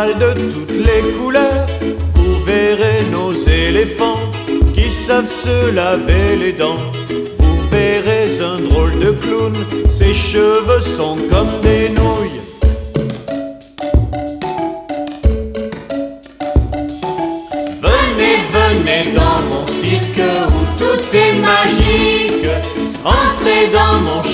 cheval de toutes les couleurs. Vous verrez nos éléphants qui savent se laver les dents. Vous verrez un drôle de clown, ses cheveux sont comme des nouilles. Venez, venez dans mon cirque où tout est magique. Entrez dans mon